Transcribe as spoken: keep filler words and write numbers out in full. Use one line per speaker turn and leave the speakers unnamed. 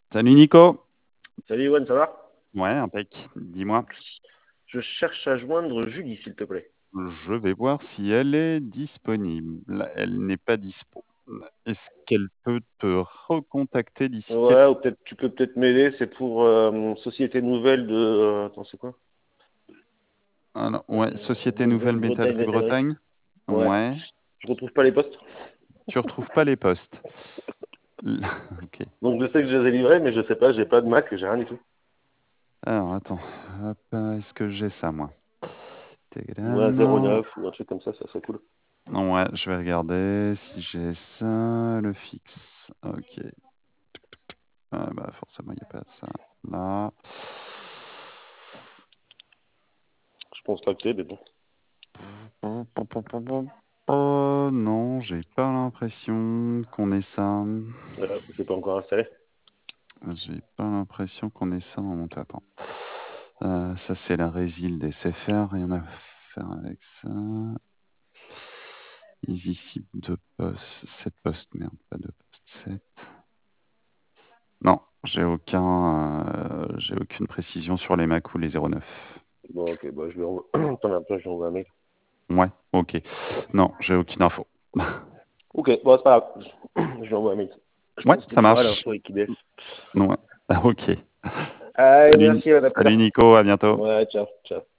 Salut Nico.
Salut Yoann, ça va?
Ouais, impec. Dis-moi.
Je cherche à joindre Julie, s'il te plaît.
Je vais voir si elle est disponible. Elle n'est pas dispo. Est-ce qu'elle peut te recontacter d'ici quelques...
Ouais, ou peut-être tu peux peut-être m'aider, c'est pour euh, Société Nouvelle de... euh, attends, c'est quoi?
Ah non,
Euh,
ouais, Société Nouvelle
Nouvelle-Bretagne
Métallerie
Métallerie.
Bretagne.
Ouais,
Ouais.
je retrouve pas les postes.
Tu retrouves pas les postes. L- Ok.
Donc je sais que je les ai livrés, mais je sais pas, j'ai pas de Mac, j'ai rien du tout.
Alors, attends. Hop, est-ce que j'ai ça, moi?
Ou un zéro
Tadam.
neuf ou un truc comme ça, ça serait cool.
Ouais, je vais regarder si j'ai ça. Le fixe. Ok. Ah, bah, forcément, il n'y a pas ça. Là.
Je pense pas que c'est, mais bon.
Pom, pom, pom, pom, pom. Oh non, j'ai pas l'impression qu'on ait ça.
Euh, c'est pas encore installé.
J'ai pas l'impression qu'on ait ça dans mon top. Attends. Euh, ça, c'est la résile des C F R. Rien à faire avec ça. Easy cible de poste. sept postes, merde, pas de poste sept. Non, j'ai aucun, euh, j'ai aucune précision sur les Mac ou les zéro neuf.
Bon, ok, bah je lui envoie. T'en as pas, je lui envoie un mail.
Ouais, ok. Non, j'ai aucune info.
Ok, bon, c'est pas grave. Je lui envoie un mail. Je
Ouais,
pense qu'il
ça
aura
marche.
l'info avec I D S.
Ouais, ok.
Allez,
Salut,
merci, à plus
salut
tard.
Nico, à bientôt.
Ouais, ciao, ciao.